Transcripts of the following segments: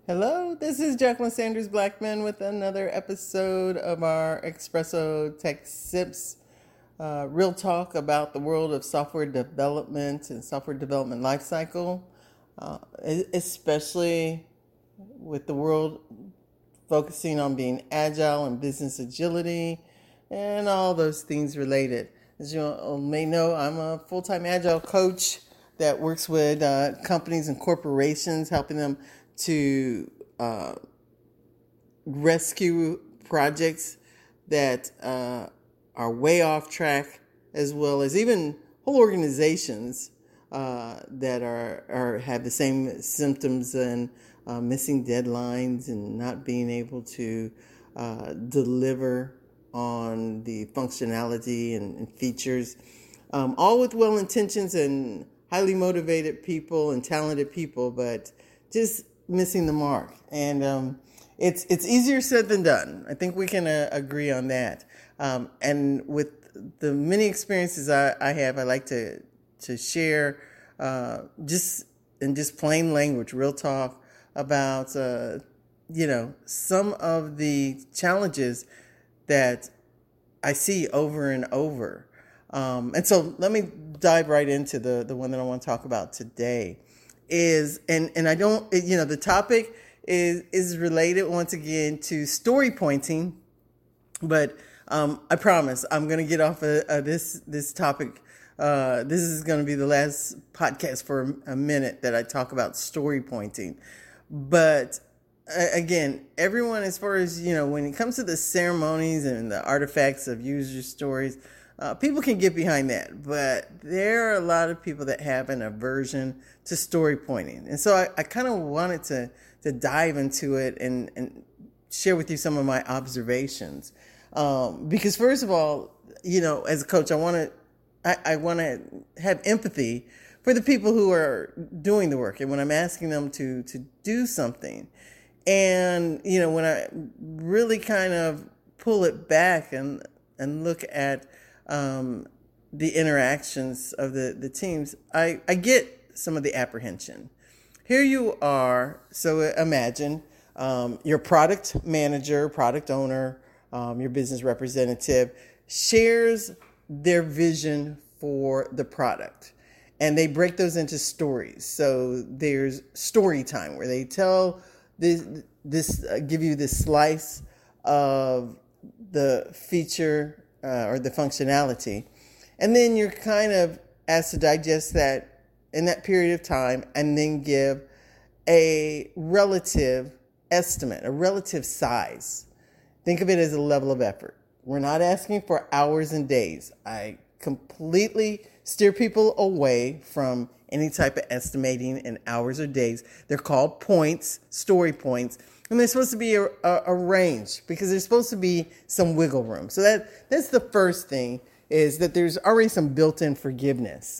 Hello, this is Jacqueline Sanders Blackman with another episode of our Espresso Tech Sips real talk about the world of software development and software development lifecycle, especially with the world focusing on being agile and business agility and all those things related. As you may know, I'm a full-time agile coach that works with companies and corporations, helping them to rescue projects that are way off track, as well as even whole organizations that are have the same symptoms and missing deadlines and not being able to deliver on the functionality and features, all with well intentions and highly motivated people and talented people, but just missing the mark. And it's easier said than done. I think we can agree on that. And with the many experiences I have, I like to share just in just plain language, real talk about some of the challenges that I see over and over. And so let me dive right into the one that I want to talk about today. And I don't, the topic is related once again to story pointing, but I promise I'm going to get off of this topic. This is going to be the last podcast for a minute that I talk about story pointing. But again, everyone, as far as, when it comes to the ceremonies and the artifacts of user stories, people can get behind that, but there are a lot of people that have an aversion to story pointing. And so I kind of wanted to dive into it and share with you some of my observations. Because first of all, as a coach, I want to have empathy for the people who are doing the work. And when I'm asking them to do something, and, when I really kind of pull it back and look at the interactions of the teams, I get some of the apprehension. Here you are, so imagine your product manager, product owner, your business representative shares their vision for the product. And they break those into stories. So there's story time where they tell give you this slice of the feature or the functionality. And then you're kind of asked to digest that in that period of time and then give a relative estimate, a relative size. Think of it as a level of effort. We're not asking for hours and days. I completely steer people away from any type of estimating in hours or days. They're called points, story points. And they're supposed to be a range because there's supposed to be some wiggle room. So that's the first thing, is that there's already some built-in forgiveness.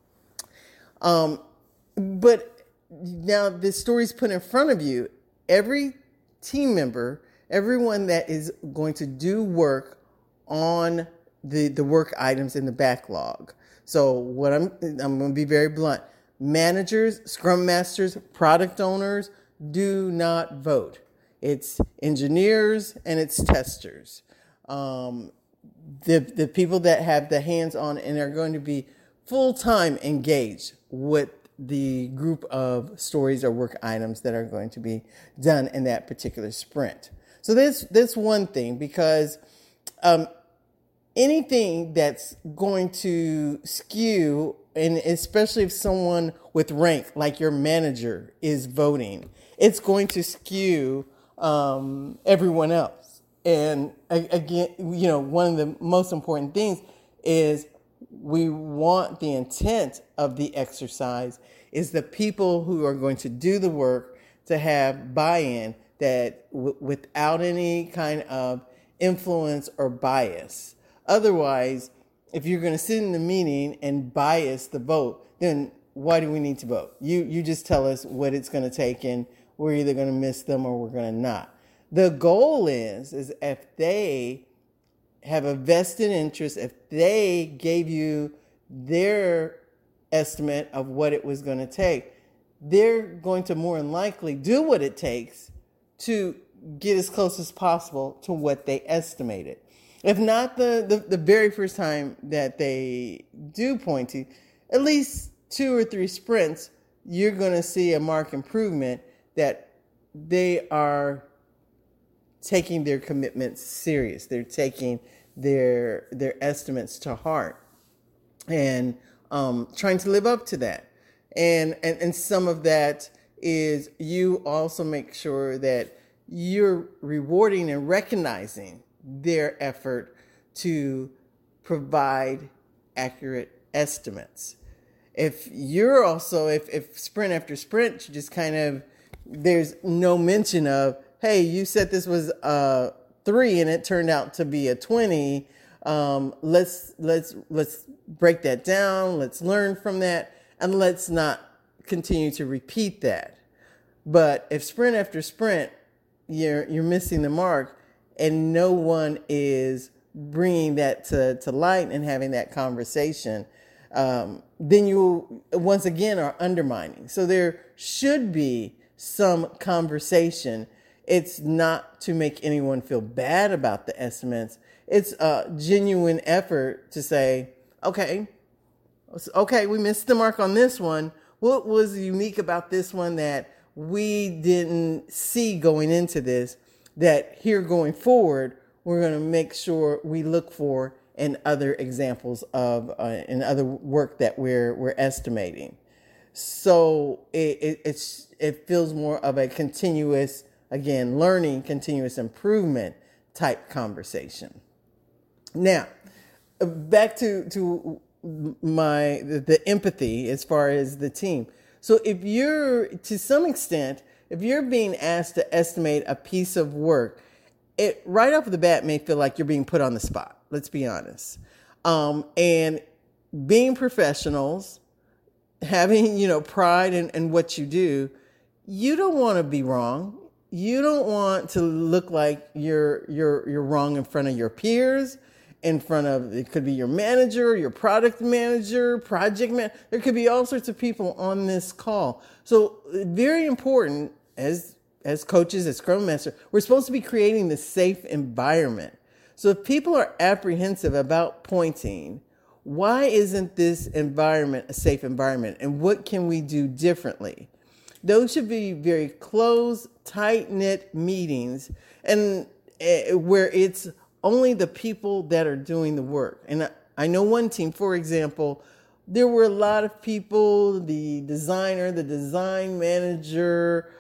But now this story's put in front of you. Every team member, everyone that is going to do work on the work items in the backlog. So what I'm going to be very blunt. Managers, scrum masters, product owners do not vote. It's engineers and it's testers. The people that have the hands-on and are going to be full-time engaged with the group of stories or work items that are going to be done in that particular sprint. So that's one thing, because anything that's going to skew, and especially if someone with rank like your manager is voting, it's going to skew everyone else. And again, one of the most important things is we want the intent of the exercise is the people who are going to do the work to have buy-in that without any kind of influence or bias. Otherwise, if you're going to sit in the meeting and bias the vote, then why do we need to vote? You just tell us what it's going to take, and we're either going to miss them or we're going to not. The goal is if they have a vested interest, if they gave you their estimate of what it was going to take, they're going to more than likely do what it takes to get as close as possible to what they estimated. If not the very first time that they do pointing, at least 2 or 3 sprints, you're going to see a marked improvement that they are taking their commitments serious. They're taking their estimates to heart and trying to live up to that. And some of that is you also make sure that you're rewarding and recognizing their effort to provide accurate estimates. If you're also, if sprint after sprint, you just kind of, there's no mention of, hey, you said this was a 3 and it turned out to be a 20. Let's break that down. Let's learn from that, and let's not continue to repeat that. But if sprint after sprint, you're missing the mark, and no one is bringing that to light and having that conversation, then you once again are undermining. So there should be some conversation. It's not to make anyone feel bad about the estimates. It's a genuine effort to say, okay, we missed the mark on this one. What was unique about this one that we didn't see going into this, that here going forward, we're going to make sure we look for in other examples of, in other work that we're estimating. So it feels more of a continuous, again, learning, continuous improvement type conversation. Now, back to the empathy as far as the team. So if you're, to some extent, if you're being asked to estimate a piece of work, it right off the bat may feel like you're being put on the spot. Let's be honest. And being professionals, having, pride in what you do, you don't want to be wrong. You don't want to look like you're wrong in front of your peers, in front of, it could be your manager, your product manager, project man. There could be all sorts of people on this call. So very important as coaches, as Scrum Master, we're supposed to be creating the safe environment. So if people are apprehensive about pointing, why isn't this environment a safe environment? And what can we do differently? Those should be very close, tight-knit meetings, and where it's only the people that are doing the work. And I know one team, for example, there were a lot of people, the designer, the design manager,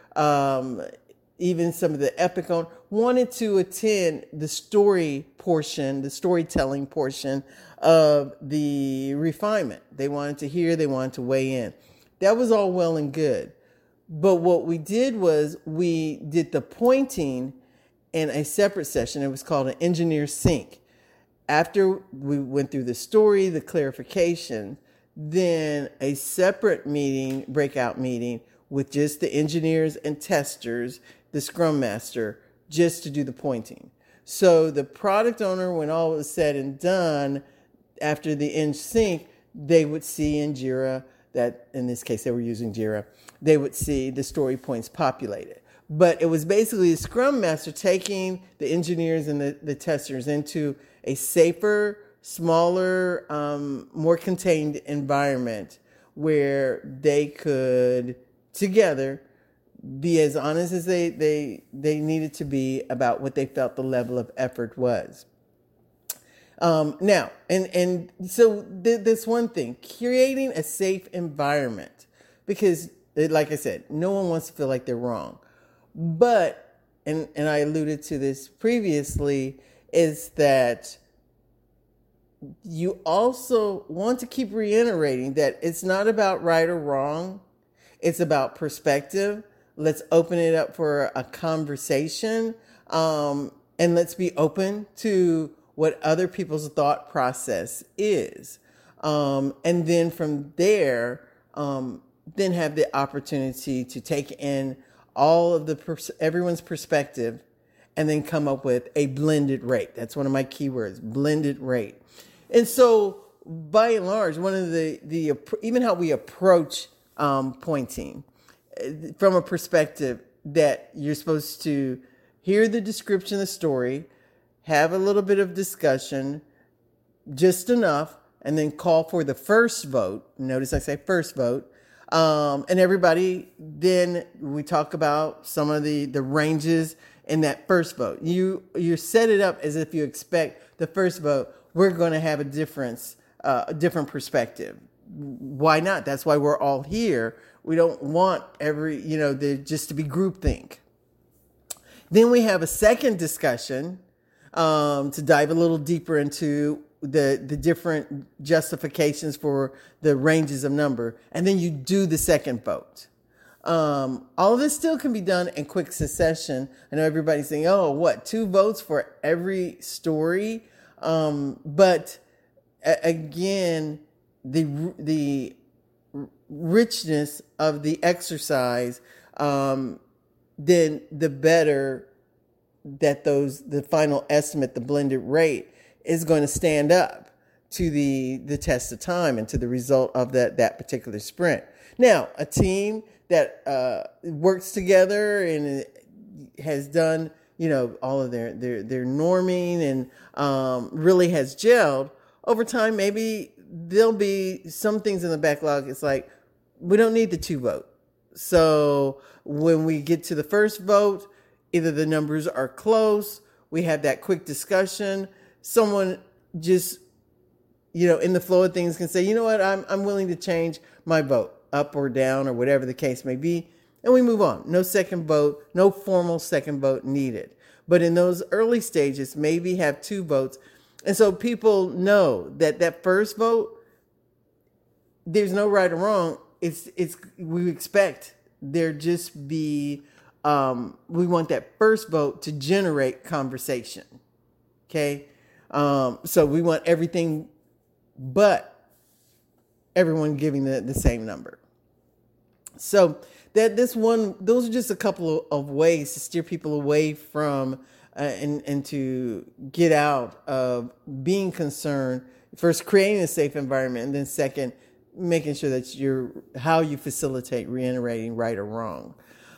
even some of the epic owners wanted to attend the story portion, the storytelling portion of the refinement. They wanted to hear, they wanted to weigh in. That was all well and good. But what we did was we did the pointing in a separate session. It was called an engineer sync. After we went through the story, the clarification, then a separate meeting, breakout meeting with just the engineers and testers, the Scrum Master, just to do the pointing. So the product owner, when all was said and done, after the Eng sync, they would see in Jira that, in this case, they were using Jira, they would see the story points populated. But it was basically the Scrum Master taking the engineers and the testers into a safer, smaller, more contained environment where they could together be as honest as they needed to be about what they felt the level of effort was. Now, and so this one thing, creating a safe environment, because like I said, no one wants to feel like they're wrong. But, and I alluded to this previously, is that you also want to keep reiterating that it's not about right or wrong. It's about perspective. Let's open it up for a conversation. And let's be open to what other people's thought process is. And then from there, then have the opportunity to take in all of everyone's perspective and then come up with a blended rate. That's one of my keywords, blended rate. And so by and large, one of the even how we approach pointing from a perspective that you're supposed to hear the description of the story, have a little bit of discussion, just enough, and then call for the first vote. Notice I say first vote. And everybody, then we talk about some of the ranges in that first vote. You set it up as if you expect the first vote, we're going to have a different perspective. Why not? That's why we're all here. We don't want just to be groupthink. Then we have a second discussion to dive a little deeper into the different justifications for the ranges of number. And then you do the second vote. All of this still can be done in quick succession. I know everybody's saying, 2 votes for every story? But again, the richness of the exercise, then the better that the final estimate, the blended rate, is going to stand up to the test of time and to the result of that particular sprint. Now, a team that works together and has done, all of their norming and really has gelled over time, maybe there'll be some things in the backlog. It's like, we don't need the 2 vote. So when we get to the first vote, either the numbers are close, we have that quick discussion, someone just, in the flow of things can say, you know what, I'm willing to change my vote up or down or whatever the case may be. And we move on. No second vote, no formal second vote needed. But in those early stages, maybe have 2 votes. And so people know that first vote, there's no right or wrong. We expect there just be, we want that first vote to generate conversation. Okay. So we want everything but everyone giving the same number. So those are just a couple of ways to steer people away from and to get out of being concerned. First, creating a safe environment, and then second, making sure that how you facilitate reiterating right or wrong.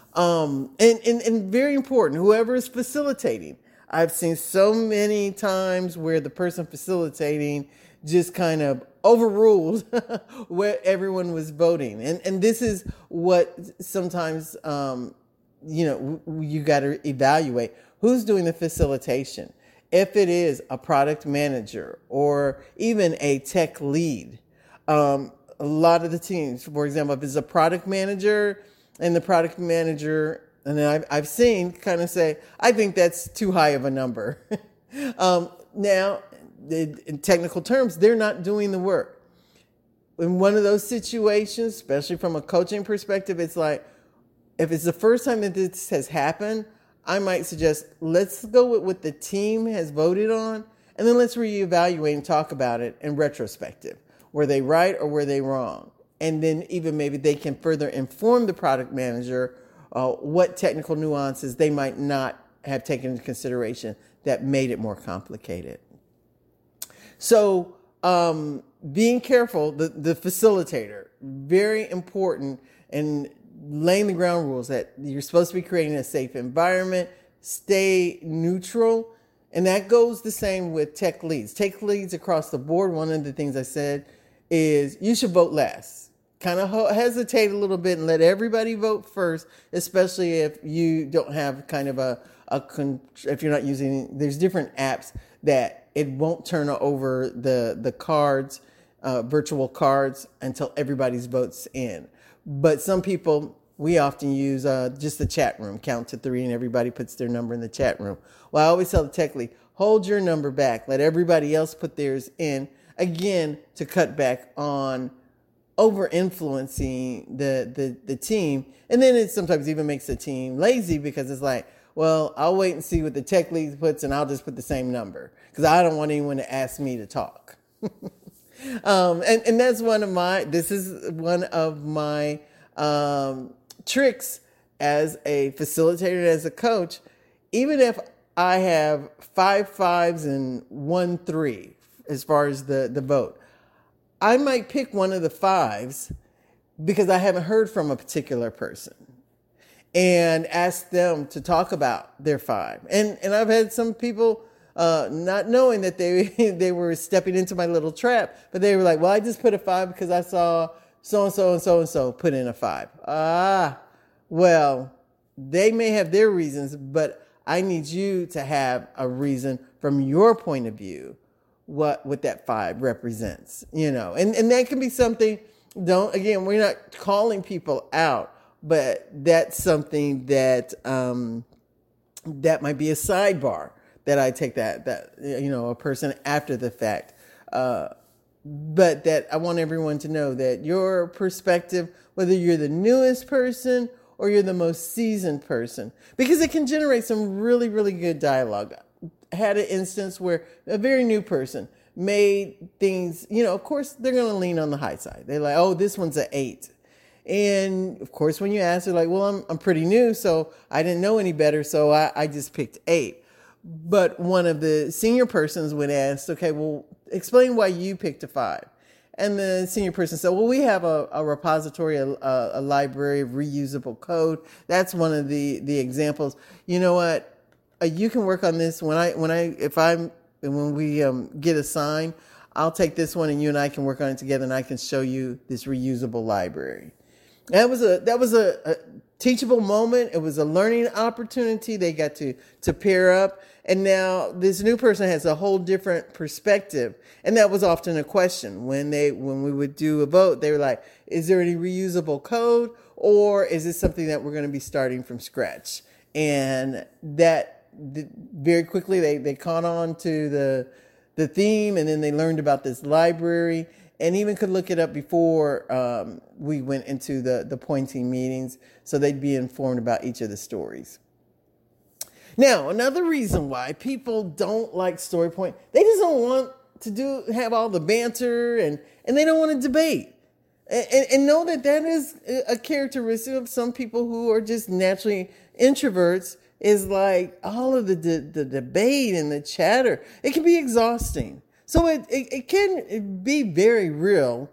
And very important, whoever is facilitating. I've seen so many times where the person facilitating just kind of overruled where everyone was voting. And this is what sometimes, you got to evaluate who's doing the facilitation. If it is a product manager or even a tech lead, a lot of the teams, for example, if it's a product manager and the product manager, and then I've seen kind of say, I think that's too high of a number. Now, in technical terms, they're not doing the work. In one of those situations, especially from a coaching perspective, it's like, if it's the first time that this has happened, I might suggest, let's go with what the team has voted on, and then let's reevaluate and talk about it in retrospective. Were they right or were they wrong? And then even maybe they can further inform the product manager what technical nuances they might not have taken into consideration that made it more complicated. So being careful, the facilitator, very important, and laying the ground rules that you're supposed to be creating a safe environment, stay neutral. And that goes the same with tech leads. Tech leads across the board, one of the things I said is you should vote last. Kind of hesitate a little bit and let everybody vote first, especially if you don't have kind of if you're not using, there's different apps that it won't turn over the cards, virtual cards, until everybody's votes in. But some people, we often use just the chat room, count to 3, and everybody puts their number in the chat room. Well, I always tell the tech lead, hold your number back. Let everybody else put theirs in, again, to cut back on over-influencing the team. And then it sometimes even makes the team lazy because it's like, well, I'll wait and see what the tech lead puts, and I'll just put the same number because I don't want anyone to ask me to talk. And that's one of my tricks as a facilitator, as a coach. Even if I have 5 5s and 1 3 as far as the vote, I might pick one of the 5s because I haven't heard from a particular person. and ask them to talk about their five. And I've had some people not knowing that they they were stepping into my little trap, but they were like, well, I just put a 5 because I saw so and so and so and so put in a 5. Well, they may have their reasons, but I need you to have a reason from your point of view what that 5 represents, and that can be something. Again, we're not calling people out, but that's something that that might be a sidebar that I take that a person after the fact, but that I want everyone to know that your perspective, whether you're the newest person or you're the most seasoned person, because it can generate some really, really good dialogue. I had an instance where a very new person made things, of course, they're going to lean on the high side. They're like, oh, this one's an 8. And of course, when you ask, they're like, well, I'm pretty new, so I didn't know any better, so I just picked 8. But one of the senior persons would ask, okay, well, explain why you picked a 5. And the senior person said, well, we have a repository, a library of reusable code. That's one of the examples. You know what? You can work on this when we get assigned. I'll take this one and you and I can work on it together, and I can show you this reusable library. That was a teachable moment. It was a learning opportunity. They got to pair up. And now this new person has a whole different perspective. And that was often a question when we would do a vote. They were like, is there any reusable code, or is this something that we're going to be starting from scratch? And that very quickly they caught on to the theme, and then they learned about this library and even could look it up before we went into the pointing meetings, so they'd be informed about each of the stories. Now, another reason why people don't like story point, they just don't want to have all the banter, and they don't want to debate. And know that is a characteristic of some people who are just naturally introverts, is like all of the debate and the chatter. It can be exhausting. So it can be very real,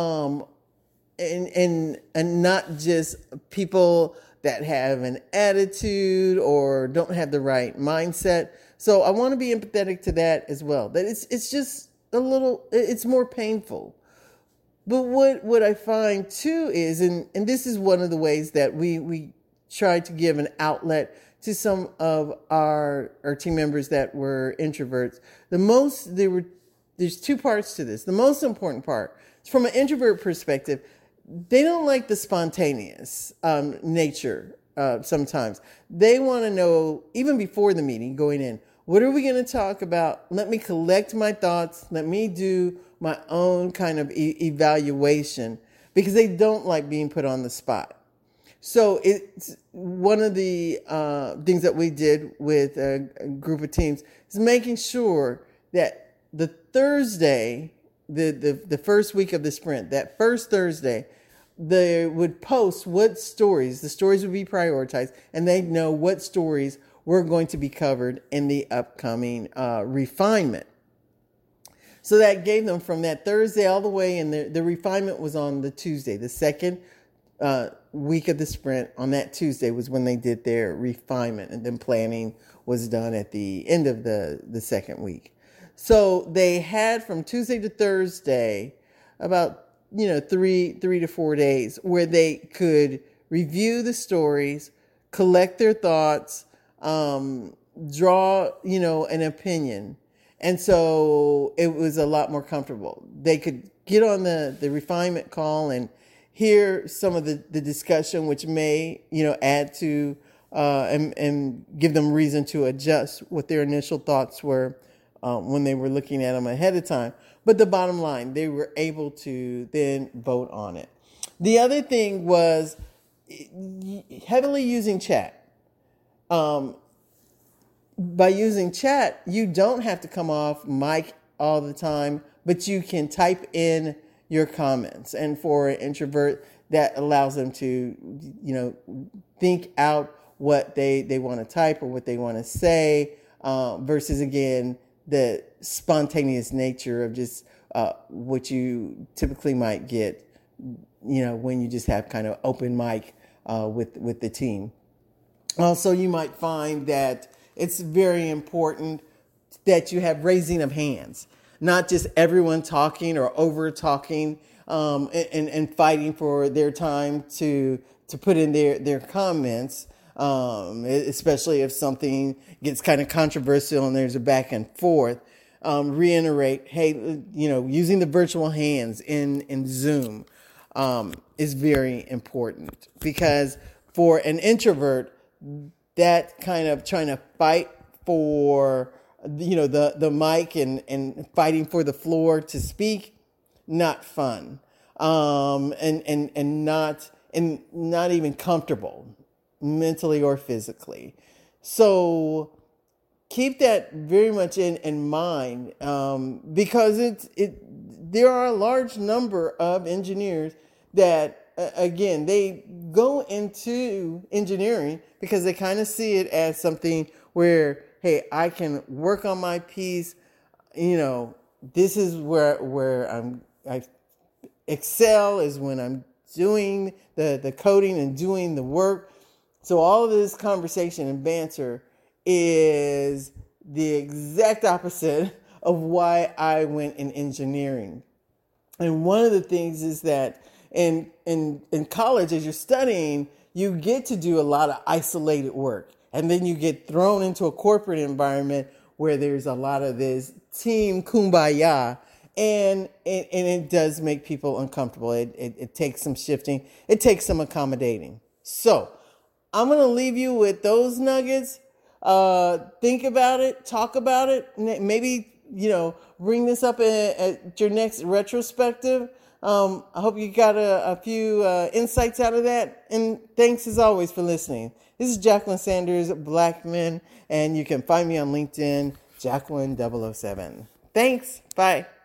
and not just people that have an attitude or don't have the right mindset. So I want to be empathetic to that as well. That it's just it's more painful. But what I find too is, and this is one of the ways that we try to give an outlet to some of our team members that were introverts. There's 2 parts to this. The most important part is, from an introvert perspective, they don't like the spontaneous nature sometimes. They want to know, even before the meeting, going in, what are we going to talk about? Let me collect my thoughts. Let me do my own kind of evaluation, because they don't like being put on the spot. So it's one of the things that we did with a group of teams is making sure that the Thursday, the first week of the sprint, that first Thursday, they would post the stories would be prioritized, and they'd know what stories were going to be covered in the upcoming refinement. So that gave them from that Thursday all the way, and the refinement was on the Tuesday, the second week of the sprint. On that Tuesday was when they did their refinement, and then planning was done at the end of the second week. So they had from Tuesday to Thursday about 3 to 4 days where they could review the stories, collect their thoughts, draw an opinion. And so it was a lot more comfortable. They could get on the refinement call and hear some of the discussion, which may add to and give them reason to adjust what their initial thoughts were when they were looking at them ahead of time. But the bottom line, they were able to then vote on it. The other thing was heavily using chat. By using chat, you don't have to come off mic all the time, but you can type in your comments. And for an introvert, that allows them to, think out what they want to type or what they want to say, versus, again, the spontaneous nature of just what you typically might get, when you just have kind of open mic with the team. Also, you might find that it's very important that you have raising of hands, not just everyone talking or over talking, and fighting for their time to put in their comments, especially if something gets kind of controversial and there's a back and forth. Reiterate, hey, using the virtual hands in Zoom is very important, because for an introvert, that kind of trying to fight for the mic and fighting for the floor to speak, not fun, and not even comfortable mentally or physically. So keep that very much in mind, because there are a large number of engineers that, again, they go into engineering because they kind of see it as something where, hey, I can work on my piece. This is where I excel, is when I'm doing the coding and doing the work. So all of this conversation and banter is the exact opposite of why I went in engineering. And one of the things is that in college, as you're studying, you get to do a lot of isolated work. And then you get thrown into a corporate environment where there's a lot of this team kumbaya. And it does make people uncomfortable. It takes some shifting. It takes some accommodating. So I'm going to leave you with those nuggets. Think about it. Talk about it. Maybe, bring this up at your next retrospective. I hope you got a few insights out of that. And thanks as always for listening. This is Jacqueline Sanders, Blackman, and you can find me on LinkedIn, Jacqueline007. Thanks. Bye.